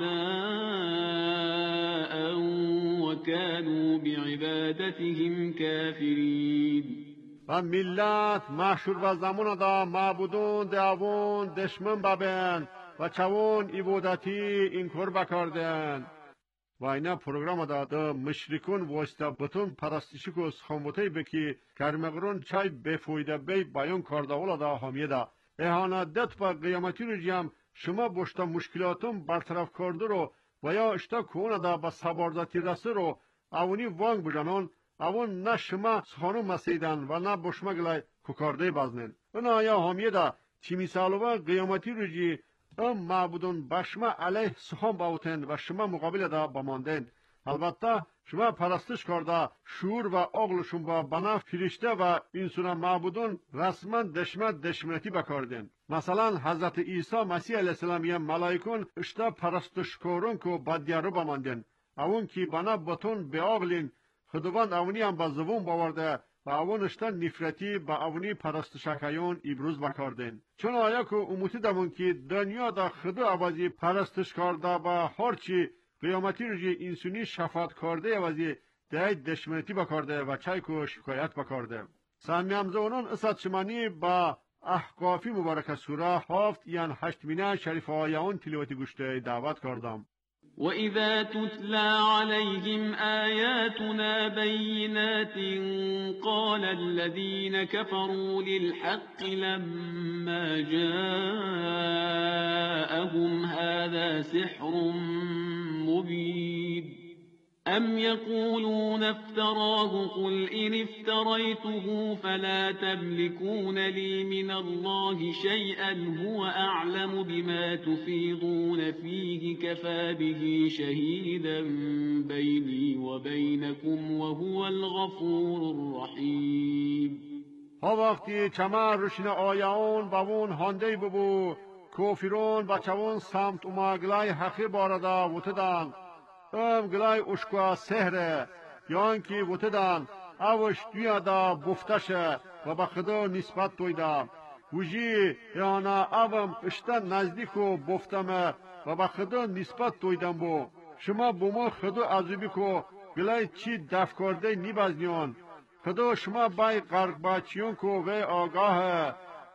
[SPEAKER 10] أعداء وكانوا بعبادتهم كافرين.
[SPEAKER 6] و ملت محشور و زمان دا معبودون دعوون دشمن ببین و چون عبادتی این کار بکردن. و اینا پروگرام دا مشرکون واسطه بتون پرستشی کو سخنوتی بکی کرمغرون چای بفویده بی بیان کرده ولا دا همیه دا اهانت و قیامتی رو جیم شما باشتا مشکلاتون برطرف کرده رو و یا اشتا کونه دا با سباردتی رسه رو اونی وانگ بجنون اون نه شما سخانو مسیدن و نه بشما گلای ککارده بزنن. اونا یا همیه دا چی مثالو و قیامتی رو جی معبودون بشما علیه سخان باوتن و شما مقابل دا بماندن. البته شما پرستش کرده شعور و عقلشون با بنا فرشته و انسان معبودون رسما دشمنتی بکردن. مثلا حضرت عیسی مسیح علیه السلام یا ملائکون اشتا پرستش کردن که با دیارو بماندن. اون کی بنا بتون به عقلین خداوند اونی هم با زبون باورده و اون اشتا نفرتی با اونی پرستشکایون ابروز بکردن. چون آیا که اموتی دمون که دنیا دا خدا عوضی پرستش کرده و هرچی قیامتی رو جی انسانی شفاعت کرده وزی دای دشمنتی بکرده و چای کو شکایت بکرده. سامیم زونون اسات شمانی با احقافی مبارک سوره هفت یان هشتمینه شریف آیان تلاوت گوشته دعوت کردم.
[SPEAKER 10] وإذا تتلى عليهم آياتنا بينات قال الذين كفروا للحق لما جاءهم هذا سحر مبين أم يقولون افتراه قل إن افتريته فلا تملكون لي من الله شيئا هو أعلم بما تفيضون فيه كفى به شهيدا بيني وبينكم وهو الغفور الرحيم.
[SPEAKER 6] ها وقتی چما روشن آیان بابون هانده ببو کوفرون و چون سمت اوماگلای حقی باردا وتدان گلای اشکا سهره یان کی وتدان اوش dünyada بفتشه و به خدا نسبت تویدا وجی یانا اوم اشتا نزدیک و بفتمه و به خدا نسبت تویدم بو شما بومو خدا عذبی کو گلای چی دف کرده نیبازنیون خدا شما بای غرق باچیون کو و آگاه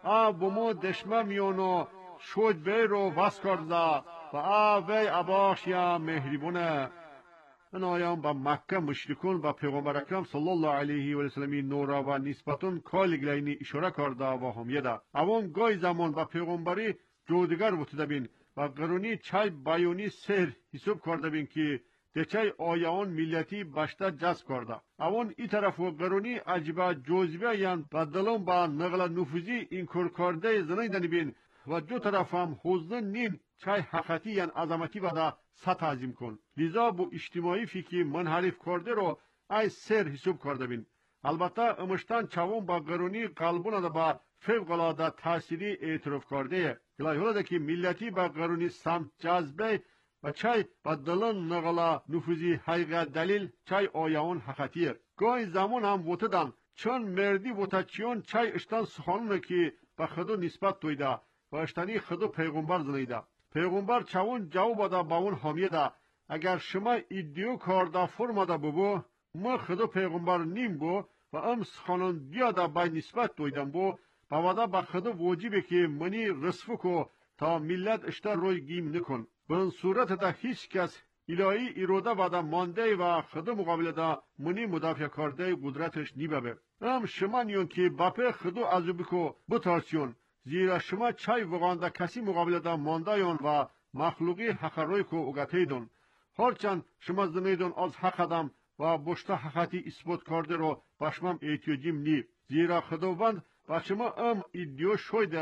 [SPEAKER 6] بومو دشمه میونو شود بی رو واس کرده و وی اباشیا مهربونه. این آیان با مکه مشرکون با پیغمبر اکرم صلی الله علیه و سلم نورا و نسبتون کالگلینی اشاره کرده و همیه ده. اون گای زمان با پیغمبری جودگر بوده بین و قرونی چای بایونی سر حساب کرده بین که دچای آیان ملتی باشته جذب کرده. اون ای طرف و قرونی عجیبه جوزبه یان بدلون با نقل نفوذی این کار کرده زنیدن بین و دو طرف هم حوزن نین چای حقیقتی یان عظمتی بدا سطح عظیم کن. لذا بو اجتماعی فیکی منحرف کرده رو ای سر حساب کرده بین. البته امشتان چاون با قرونی قلبون دا با فوق‌العاده تأثیری اعتراف کرده. گلای ده که ملتی با قرونی سمت جذبه و چای بدلن نقل نفوذی حقیقت دلیل چای آیان حقیقتیه. گاهی زمان هم وتدن چون مردی وتچیون چای اشتان سخانونه که به خدا نسبت تویده و اشتانی خدا پیغمبر زنیده. پیغمبر چون جواب دا با اون حامیه ده اگر شما ایدیو کارده فرماده ببو ما خدا پیغمبر نیم بو و ام سخانون دیا دا بای نسبت تویدم بو باودا با خدا واجبه که منی رسفو کو تا ملت اشتا روی گیم نکن. به این صورت دا هیچ کس الهی ایروده ودا مانده و خدا مقابل دا منی مدافع کرده قدرتش نیبه. ام شما نیون که باپه خدا عذوبی کو بتارسیون زیرا شما چای وگانده کسی مقابل دا مانده یون و مخلوقی حق روی کو اگتیدون. هرچند شما زنیدون از حق ادم و بشتا حقیقتی اثبات کرده رو باشمم احتیاجیم نی. زیرا خداوند با شما ام ایدیو شویده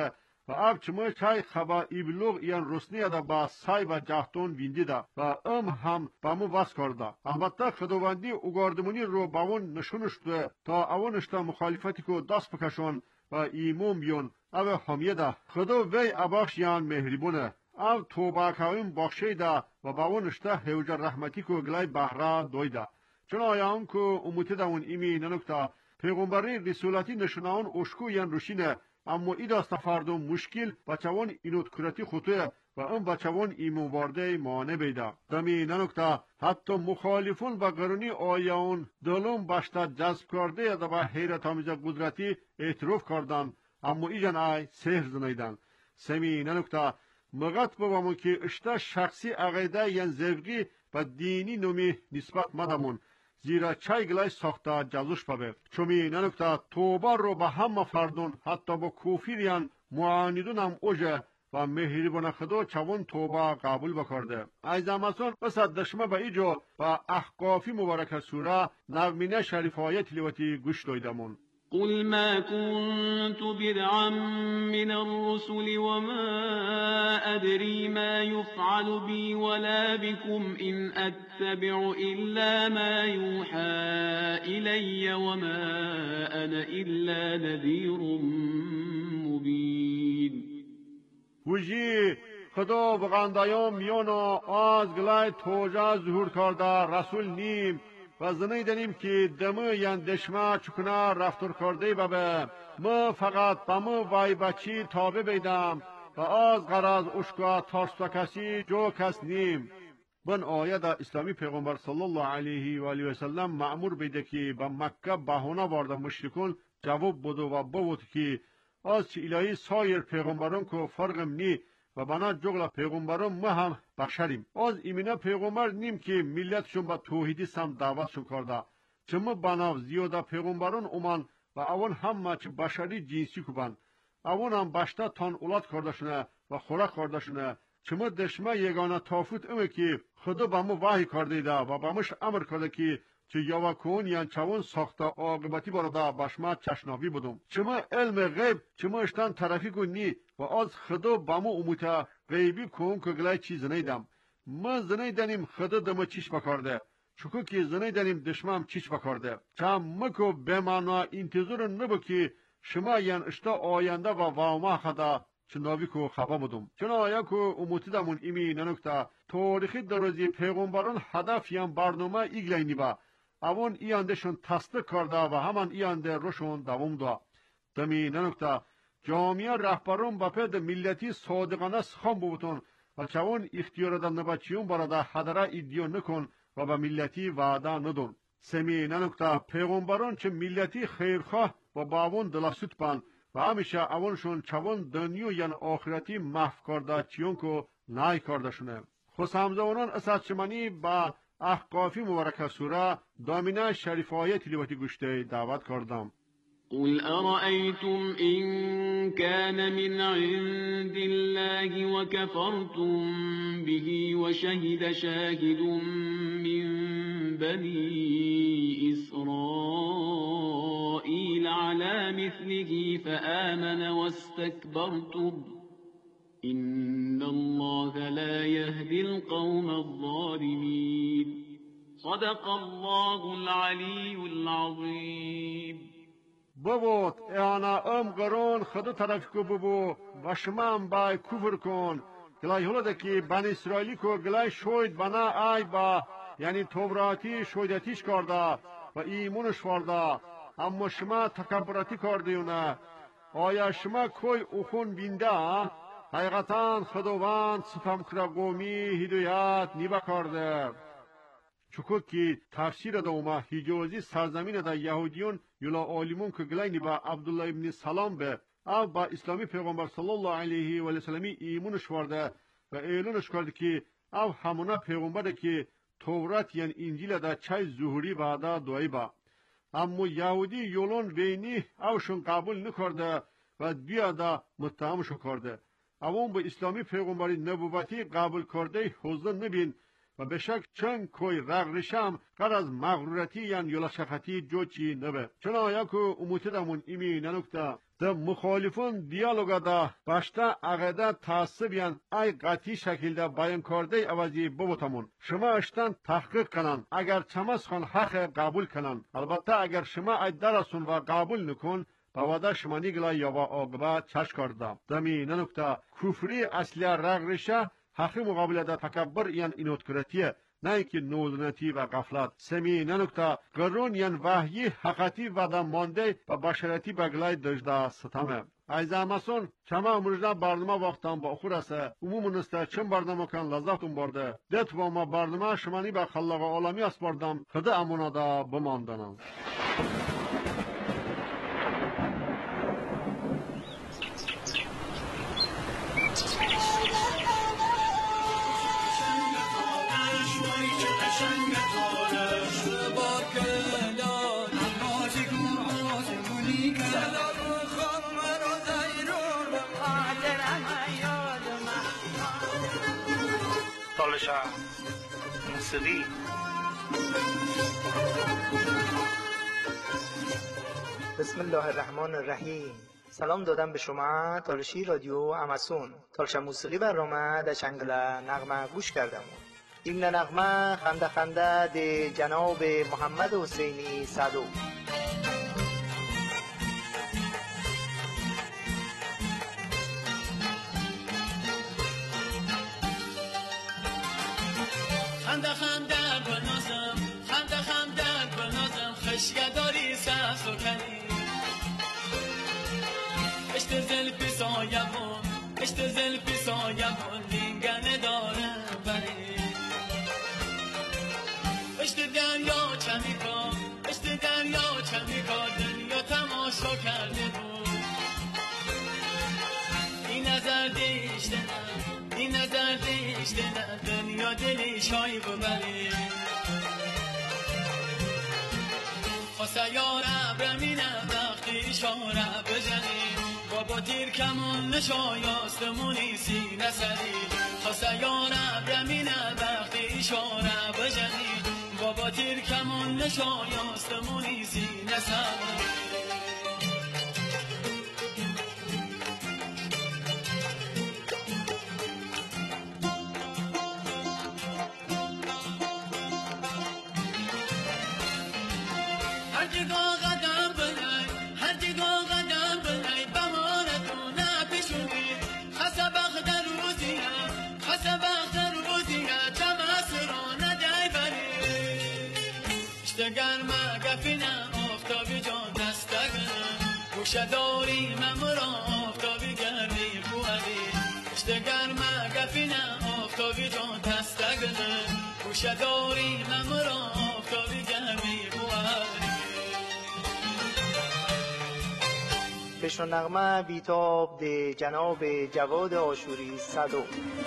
[SPEAKER 6] و اب چما چای خبا ایبلوغ یان رسنی دا با سای و جهتون ویندی دا و هم بامو واس کرده. البته خداوندی اوگاردمونی رو باون نشونشته تا اونشتا مخالفتی که دست بکشون و ایمون بیون او حمیه دا خدا وی اباخش یان مهربونه او توبه کویم بخشی دا و باونشتا هوج رحمتی که گلای بهره دویده. چون آیان که اموتی دا اون ایمی ننکتا پیغمبری رسولتی نشنان اشکو یان روشینه اما ای دست فردم مشکل بچوان اینوت کرتی خطوه و اون بچوان ایمون وارده مانه بیده. دمی ننکتا حتی مخالفون با قرونی آیان دلون باشتا جذب کرده یا با حیرت آمیز قدرتی اعتراف کردن اما ایجان آی سهر زنیدن. سمی ننکتا مغت بابامون که اشتا شخصی عقیده یان زوگی و دینی نومی نسبت مدامون زیرا چای گلای ساخته جزوش پبه چومی ننکتا توبه رو به همه فردون حتی با کوفیریان معاندون هم اوجه و مهربان خدا چوان توبه قبول بکرده. ایزامسون بسد دشمه به ایجو و احقافی مبارک سوره نغمینه شریفای تلیوتی گوش دویدمون.
[SPEAKER 10] قل ما كنت بدعا من الرسل وما أدري ما يفعل بي ولا بكم إن أتبع إلا ما يوحى إلي وما أنا إلا نذير مبين.
[SPEAKER 6] وجی خدا بغندایان میانا از گلای توجه ظهور کرده رسول نیم و زنی دنیم که دمه یان دشمه چکنه رفتار کرده ببه ما فقط بمو وای بچی تابه بیدم و از غرض اشکا ترس و کسی جو کس نیم. بن آیه اسلامی پیغمبر صلی الله علیه و آله و سلم مأمور بیده که به مکه بهانه وارده مشرکون جواب بودو و بود که از چی الهی سایر پیغمبران که فرقم نی و بنا جغل پیغمبران ما هم بشریم. از ایمینه پیغمبر نیم که ملتشون به توحیدی سم دعوتشون کرده. چما بنا زیاده پیغمبران اومن و اون هم چه بشری جنسی کبن. اون هم بشته تان اولاد کرده شونه و خوراک کرده شونه. چما دشمه یگانه تافوت اومه که خدا به ما وحی کرده ده و به مش امر کرده که چه یاوا کن یان چون ساخته عاقبتی بارادا باشما چشناوی بودم. چما علم غیب چما اشتان طرفی کنی و از خدا بامو اموتا غیبی کن که گلای چیز نیدم. ما زنی دنیم خدا دم چیش بکرده. چکو که زنی دنیم دشمام چیش بکرده. چم مکو بمانا انتظار نبو که شما یان اشتا آینده و واما خدا چناوی کو خبا بودم. چون آیا کو اموتی دمون ایمی ننکتا تاریخی درازی پیغمبران هدف یان برنامه ایگلینی با اون ایاندشون تصدیق کرده و همان ایانده روشون دوام دا. دمی ننکتا جامعه رهبران با پید ملتی صادقانه سخن بودن و چون اختیار دا نبچیون برادا حدره ایدیو نکن و با ملتی وعده ندون. سمی ننکتا پیغمبران چه ملتی خیرخواه و باون دلسوت بند و همیشه اونشون چون دنیو یان آخرتی محو کرده چیون که نای کرده شونه. خوش همزوانان اساس چمانی با احقافی مبارک سوره دامینه شریفای تلیواتی گوشته دعوت کردم.
[SPEAKER 10] قل أرأيتم إن كان من عند الله وكفرتم به وشهد شاهد من بني إسرائيل على مثله فآمن واستكبرتم إن الله لا يهدي القوم الظالمين. صدق الله العلي العظيم.
[SPEAKER 6] بابوت انا قرون خدا طرف کو ببو و شما با کفر کن گلای هولا که بن اسرائیلی کو گلای شوید بنا ای با یعنی توراتی شویدتیش کرده و ایمونش ورده اما شما تکبراتی کردیونه. آیا شما کوی اخون بینده حقیقتا خداوند ستم کرا قومی هدایت نیبه کرده. چکود که تفسیر دا اومه حجازی سرزمین دا یهودیون یولا آلیمون که گلای نیبه عبدالله ابن سلام به او با اسلامی پیغمبر صلی الله علیه و سلمی ایمونش ورده و اعلانش کرده که او همونه پیغمبر که تورات یعنی انجیل دا چای ظهوری بعدا دوی با. اما یهودی یولون وینی اوشون قبول نکرده و بیا دا متهمشو کرده. اون به اسلامی پیغمبری نبوتی قبول کرده حوزه نبین و به شک چون کوی رغرشم قر از مغرورتی یان یولشختی جوچی نبه چنا یکو اموتدمون ایمی ننکتا ده مخالفون دیالوگا دا باشتا عقیده تعصب یان ای قطعی شکلده بیان کرده عوضی ببوتمون شما اشتن تحقیق کنن اگر چمس خان حق قبول کنن البته اگر شما ای درسون و قبول نکن باودا شما نیگلا یا با آقبه چش کرده دمی ننکتا کفری اصلی رغرشه حقی مقابله دا تکبر یان اینوتکراتیه نه اینکه نودنتی و غفلت سمی ننکتا قرون یان وحیی حقیقتی و دا مانده و بشرتی بگلای دجده ستمه ایزامسون چما مجدا برنامه وقتان با اخور است عموم نسته چم برنامه کن لذتون برده دت و ما برنامه شمانی به خلاق عالمی است بردم خدا امونا دا بماندنم
[SPEAKER 11] موسیقی بسم الله الرحمن الرحیم. سلام دادم به شما تالشی رادیو اماسون. تالش موسیقی برنامه در چنگل نغمه گوش کردم. این نغمه خنده خنده ده جناب محمد حسینی صدو.
[SPEAKER 12] خنده خنده بنازم خنده خنده بنازم خشگه داری سفت و کنی اشت زلفی سایبون اشت زلفی سایبون لینگنه دارم بری اشت دریا چمیکا اشت دریا چمیکا دنیا تماشا کرده بود این نظر دیشته نه این نظر دیشته نه دنیا دلی شای ببری خواسته یارم رمینم وقتی شاره بزنی بابا تیر کمون نشای آستمونی سینه سری خواسته یارم رمینم وقتی شاره بزنی بابا تیر کمون نشای آستمونی سینه سری شداری ممرا آفتابی گردی بوهدی اشتگر مگفینه آفتابی جان تستگنه شداری ممرا آفتابی گردی بوهدی
[SPEAKER 11] بشن نغمه بیتاب ده جناب جواد آشوری صدو.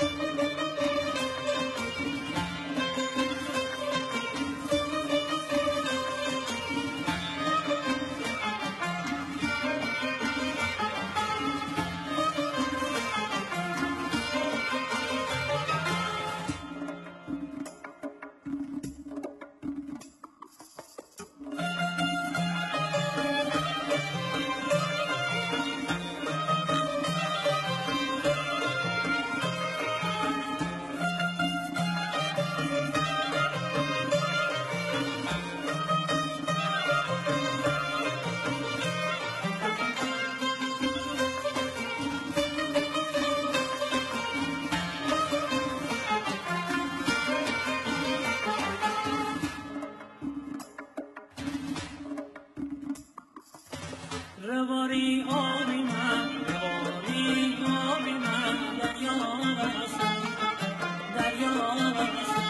[SPEAKER 12] رواری آبی من رواری آبی من دریا برسن دریا برسن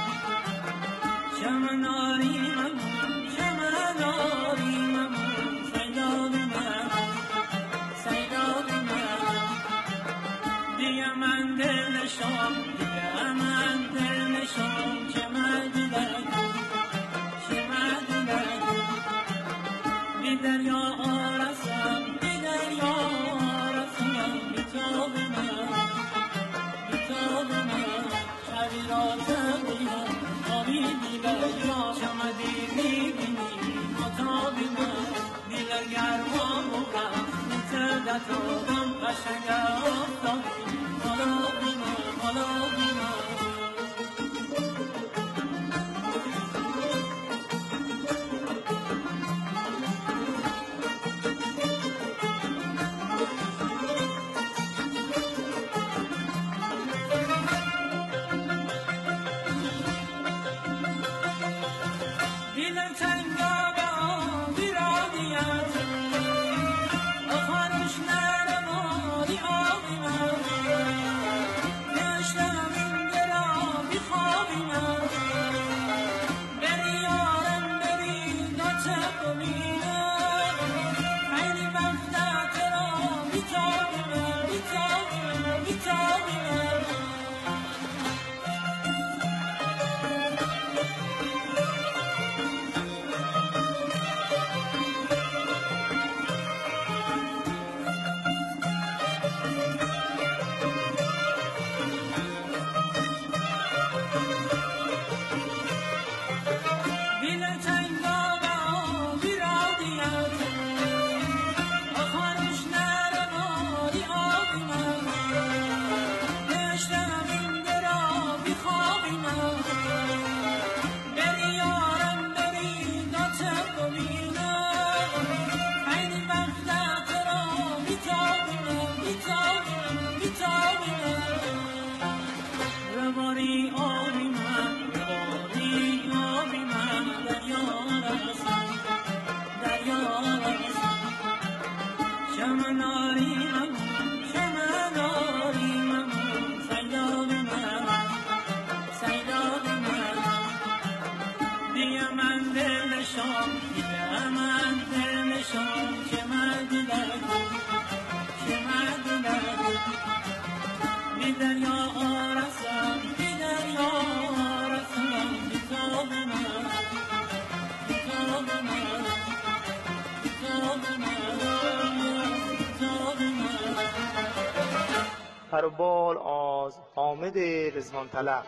[SPEAKER 12] چمناری من چمناری من سیداب من سیداب من دیگه من دل نشام دیگه من دل نشام چه مردی لگو چه مردی لگو بی دریا
[SPEAKER 13] Thank you.
[SPEAKER 12] افتادم قشنگ افتادم حالا بیمه حالا بیمه
[SPEAKER 11] پروبال از حامد رضوان طلب.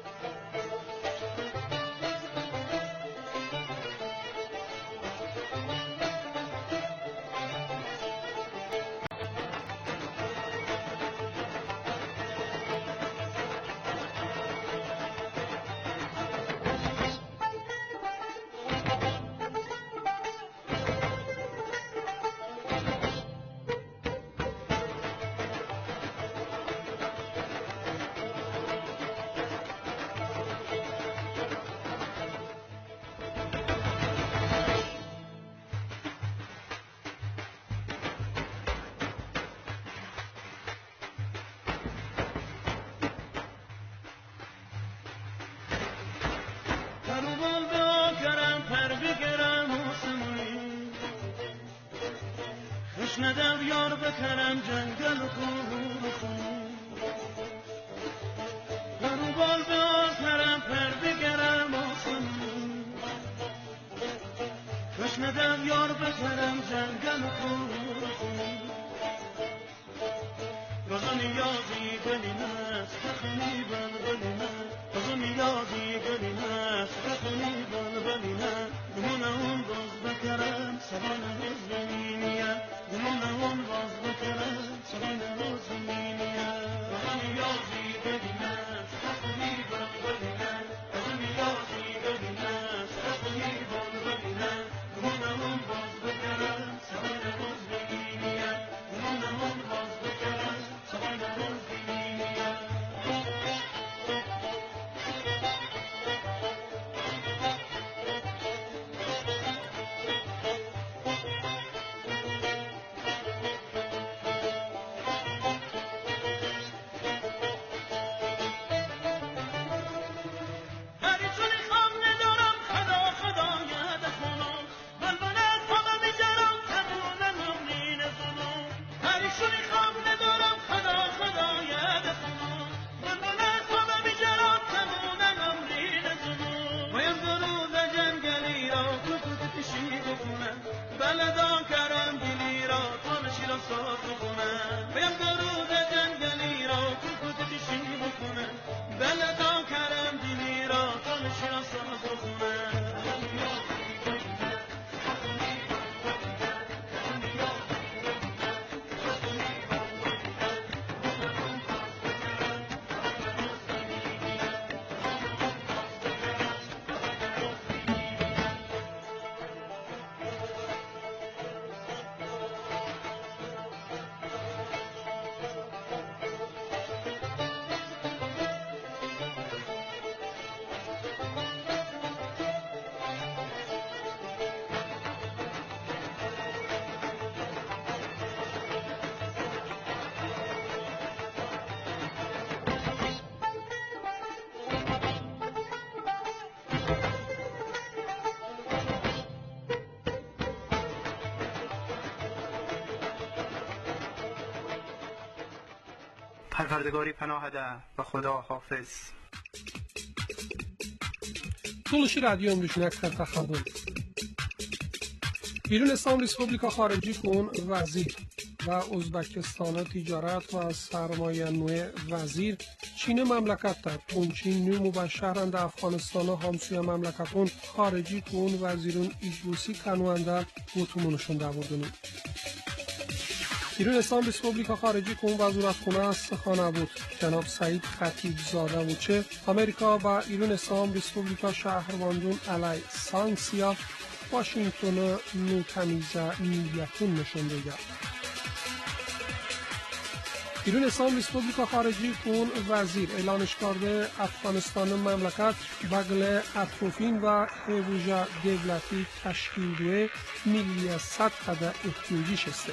[SPEAKER 9] ندم یار بکنم جنگل و خون برو بال به آخرم پر بگرم آسمون کش ندم یار بکنم جنگل و خون رزم یادی گلی نست بخونی بل بلی نه رزم یادی گلی نست بخونی بل بلی نه گمونه اون باز بکرم سبان روز بمینیم گمونه اون باز بکرم سبان روز بمینیم رزم یادی گلی نست بخونی بل بلی نه رزم یادی گلی نست بخونی بل بلی نه گمونه اون باز بکرم سبان روز بمینیم گمونه اون باز بکرم سبان روز بمینیم خدا خدایه
[SPEAKER 11] پروردگاری پناه ده و خدا حافظ.
[SPEAKER 4] طولش رادیو امروشنک تخبر بیرون اسلام ریسپوبلیکا خارجی کن وزیر و ازبکستان تجارت و سرمایه نوع وزیر چین مملکت در تونچین نو مبشرند افغانستان همسوی مملکتون خارجی کن وزیرون ایجوسی کنونده گوتومونشون دوردنون بیرون اسلام ریسپوبلیکا خارجی کن وزارت خونه سخانه بود جناب سعید خطیب زاده و چه امریکا و ایران اسلام ریسپوبلیکا شهرواندون علی سانکسیا واشنگتن نو تمیزه نیتون نشون دیگر ایران اسلام ریسپوبلیکا خارجی کن وزیر اعلانش کرده افغانستان مملکت بغل اطروفین و حوزه دولتی تشکیل دوه ملی صد احتیاجی شسته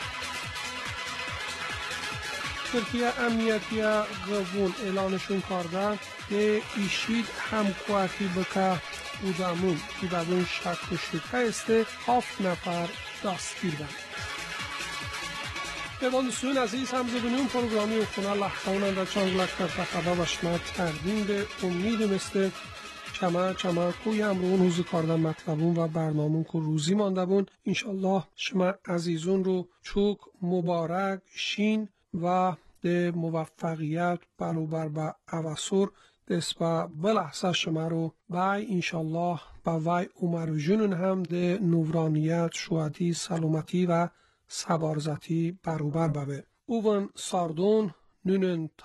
[SPEAKER 4] ترکیه امنیتی قوون اعلانشون کرده که ایشید همکواتی بکه بودمون که بدون شک و شبهه است 7 نفر دستگیر بند. دوستان عزیز همزبانان پروگرامی و خونه لحظه‌اند در چانگلک در خبر و شما تقدیم به امید مثل چما کوی امرون روز کاردن مطلبون و برنامون که روزی مانده بون انشالله شما عزیزون رو چوک مبارک شین و ده موفقیت برابر با اواسور دست با بلحظه شما رو بای انشالله با وای عمر جنون هم ده نورانیت شوادی سلامتی و سبارزتی برابر ببه اوون ساردون نونن